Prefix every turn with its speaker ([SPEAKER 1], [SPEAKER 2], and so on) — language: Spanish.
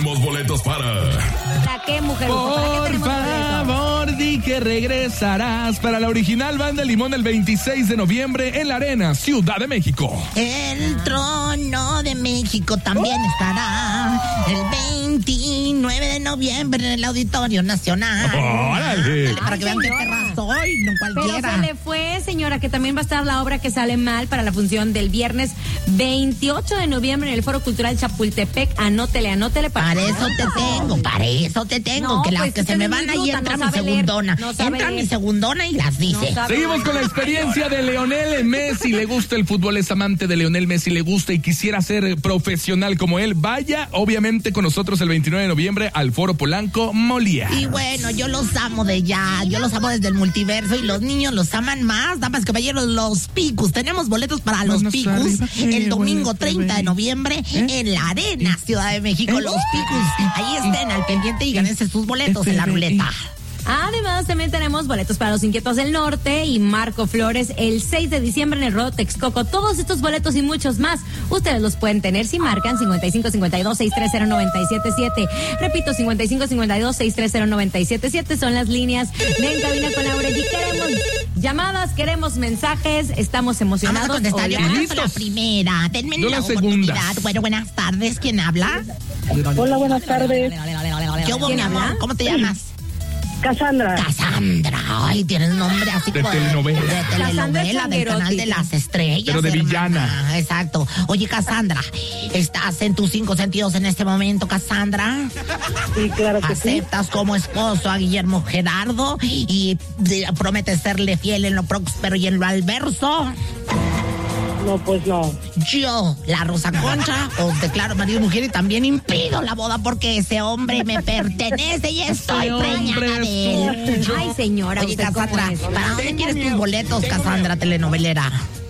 [SPEAKER 1] tenemos boletos para...
[SPEAKER 2] ¿Para qué, mujer?
[SPEAKER 3] Por favor, di que regresarás para la original Banda Limón el 26 de noviembre en la Arena, Ciudad de México.
[SPEAKER 4] El Trono de México también estará el 29 de noviembre en el Auditorio Nacional.
[SPEAKER 3] ¡Órale!
[SPEAKER 4] Para que vean qué perra soy, no
[SPEAKER 2] Pero
[SPEAKER 4] cualquiera.
[SPEAKER 2] se le fue, señora, que también va a estar la obra que sale mal para la función del viernes 28 de noviembre en el Foro Cultural Chapultepec. Anótele.
[SPEAKER 4] Para eso te tengo.
[SPEAKER 2] No,
[SPEAKER 4] Que las
[SPEAKER 2] pues,
[SPEAKER 4] que se me van ahí
[SPEAKER 2] bruta,
[SPEAKER 4] entra
[SPEAKER 2] no
[SPEAKER 4] mi
[SPEAKER 2] sabe leer,
[SPEAKER 4] segundona.
[SPEAKER 2] no sabe
[SPEAKER 4] Entra
[SPEAKER 2] leer.
[SPEAKER 4] mi segundona y las dice.
[SPEAKER 2] No sabe.
[SPEAKER 3] Seguimos con la experiencia de Lionel Messi. Le gusta el fútbol, es amante de Lionel Messi, le gusta y quisiera ser profesional como él. Vaya, obviamente, con nosotros el 29 de noviembre al Foro Polanco Molière.
[SPEAKER 4] Y bueno, yo los amo yo los amo desde el multiverso y los niños los aman más. Damas y caballeros, los Picus. Tenemos boletos para los Picus el domingo 30 de noviembre en la Arena, Ciudad de México. Los Picus, ahí estén al pendiente y ganense sus boletos en la ruleta.
[SPEAKER 2] Además, también tenemos boletos para los Inquietos del Norte y Marco Flores el 6 de diciembre en el Rodeo Texcoco. Todos estos boletos y muchos más, ustedes los pueden tener si marcan 5552-630-977. Repito, 5552-630-977 son las líneas de En Cabina con Laura. Y queremos llamadas, queremos mensajes, estamos emocionados.
[SPEAKER 4] Vamos a contestar
[SPEAKER 2] Hola.
[SPEAKER 4] llamadas
[SPEAKER 3] ¿Listos?
[SPEAKER 4] a la primera. Denme
[SPEAKER 3] Yo
[SPEAKER 4] la
[SPEAKER 3] la segunda.
[SPEAKER 4] oportunidad. Bueno, buenas tardes. ¿Quién habla?
[SPEAKER 5] Hola, buenas tardes.
[SPEAKER 4] ¿Qué hubo,
[SPEAKER 2] ¿Quién
[SPEAKER 4] mi amor?
[SPEAKER 2] habla?
[SPEAKER 4] ¿Cómo te llamas?
[SPEAKER 5] Cassandra.
[SPEAKER 4] Cassandra. Ay, tienes nombre así
[SPEAKER 3] De
[SPEAKER 4] como
[SPEAKER 3] telenovela.
[SPEAKER 4] De
[SPEAKER 2] Cassandra
[SPEAKER 4] telenovela, del canal de
[SPEAKER 2] Changuerotti.
[SPEAKER 4] las estrellas.
[SPEAKER 3] Pero de
[SPEAKER 4] hermana.
[SPEAKER 3] villana.
[SPEAKER 4] Exacto. Oye, Cassandra, ¿estás en tus 5 sentidos en este momento, Cassandra?
[SPEAKER 5] Sí, claro que sí.
[SPEAKER 4] ¿Aceptas como esposo a Guillermo Gerardo y prometes serle fiel en lo próspero y en lo adverso?
[SPEAKER 5] No, pues no.
[SPEAKER 4] Yo, la Rosa Concha, os declaro marido y mujer y también impido la boda porque ese hombre me pertenece y estoy preñada de él.
[SPEAKER 2] Ay, señora,
[SPEAKER 4] Oye,
[SPEAKER 2] ¿usted cómo
[SPEAKER 4] Cassandra,
[SPEAKER 2] es?
[SPEAKER 4] ¿para dónde quieres tus boletos, Cassandra telenovelera?